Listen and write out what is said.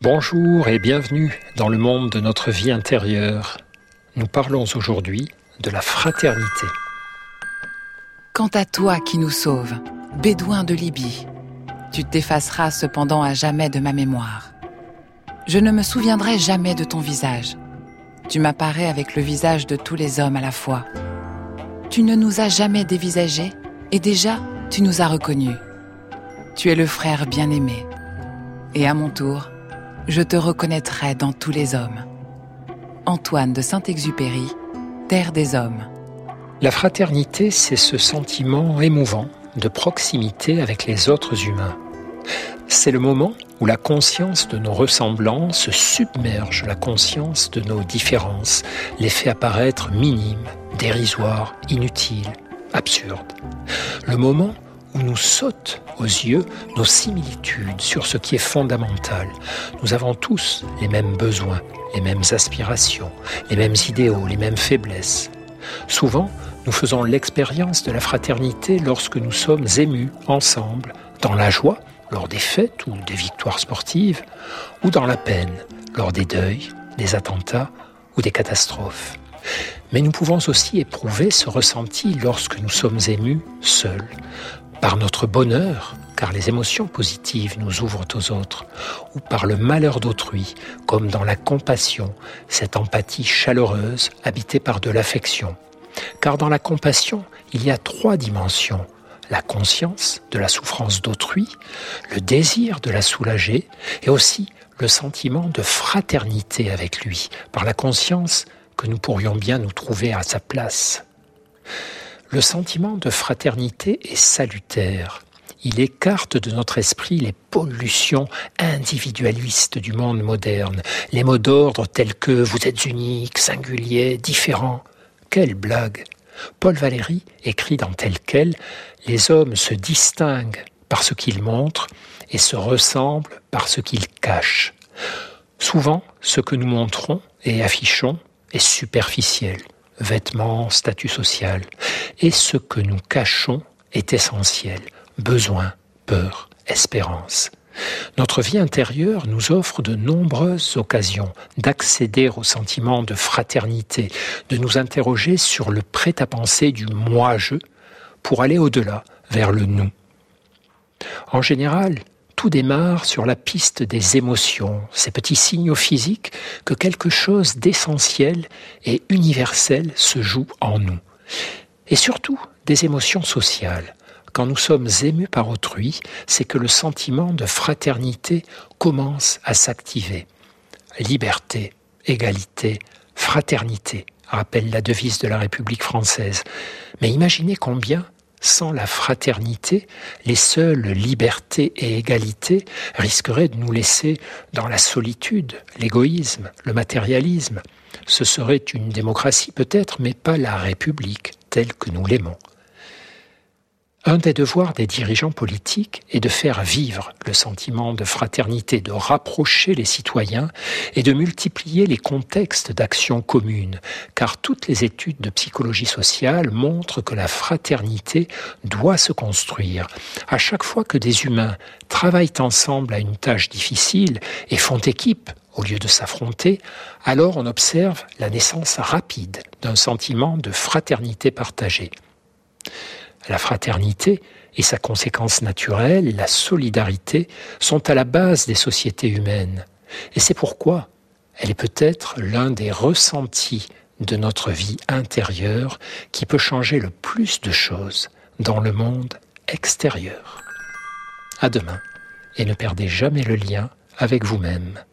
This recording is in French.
Bonjour et bienvenue dans le monde de notre vie intérieure. Nous parlons aujourd'hui de la fraternité. Quant à toi qui nous sauves, bédouin de Libye, tu t'effaceras cependant à jamais de ma mémoire. Je ne me souviendrai jamais de ton visage. Tu m'apparais avec le visage de tous les hommes à la fois. Tu ne nous as jamais dévisagés et déjà tu nous as reconnus. Tu es le frère bien-aimé. Et à mon tour, je te reconnaîtrai dans tous les hommes. Antoine de Saint-Exupéry, Terre des hommes. La fraternité, c'est ce sentiment émouvant de proximité avec les autres humains. C'est le moment où la conscience de nos ressemblances submerge la conscience de nos différences, les fait apparaître minimes, dérisoires, inutiles, absurdes. Le moment où nous sautent aux yeux nos similitudes sur ce qui est fondamental. Nous avons tous les mêmes besoins, les mêmes aspirations, les mêmes idéaux, les mêmes faiblesses. Souvent, nous faisons l'expérience de la fraternité lorsque nous sommes émus ensemble, dans la joie, lors des fêtes ou des victoires sportives, ou dans la peine, lors des deuils, des attentats ou des catastrophes. Mais nous pouvons aussi éprouver ce ressenti lorsque nous sommes émus seuls, par notre bonheur, car les émotions positives nous ouvrent aux autres, ou par le malheur d'autrui, comme dans la compassion, cette empathie chaleureuse habitée par de l'affection. Car dans la compassion, il y a 3 dimensions. La conscience de la souffrance d'autrui, le désir de la soulager et aussi le sentiment de fraternité avec lui, par la conscience que nous pourrions bien nous trouver à sa place. Le sentiment de fraternité est salutaire. Il écarte de notre esprit les pollutions individualistes du monde moderne, les mots d'ordre tels que « vous êtes unique, singulier, différent ». Quelle blague! Paul Valéry écrit dans Tel quel « Les hommes se distinguent par ce qu'ils montrent et se ressemblent par ce qu'ils cachent ». Souvent, ce que nous montrons et affichons est superficiel, vêtements, statut social, et ce que nous cachons est essentiel, besoin, peur, espérance. Notre vie intérieure nous offre de nombreuses occasions d'accéder au sentiment de fraternité, de nous interroger sur le prêt-à-penser du « moi-je » pour aller au-delà, vers le « nous ». En général, tout démarre sur la piste des émotions, ces petits signaux physiques que quelque chose d'essentiel et universel se joue en nous. Et surtout, des émotions sociales. Quand nous sommes émus par autrui, c'est que le sentiment de fraternité commence à s'activer. Liberté, égalité, fraternité, rappelle la devise de la République française. Mais imaginez combien, sans la fraternité, les seules libertés et égalités risqueraient de nous laisser dans la solitude, l'égoïsme, le matérialisme. Ce serait une démocratie peut-être, mais pas la République telle que nous l'aimons. Un des devoirs des dirigeants politiques est de faire vivre le sentiment de fraternité, de rapprocher les citoyens et de multiplier les contextes d'action commune, car toutes les études de psychologie sociale montrent que la fraternité doit se construire. À chaque fois que des humains travaillent ensemble à une tâche difficile et font équipe au lieu de s'affronter, alors on observe la naissance rapide d'un sentiment de fraternité partagée. La fraternité et sa conséquence naturelle, la solidarité, sont à la base des sociétés humaines. Et c'est pourquoi elle est peut-être l'un des ressentis de notre vie intérieure qui peut changer le plus de choses dans le monde extérieur. À demain, et ne perdez jamais le lien avec vous-même.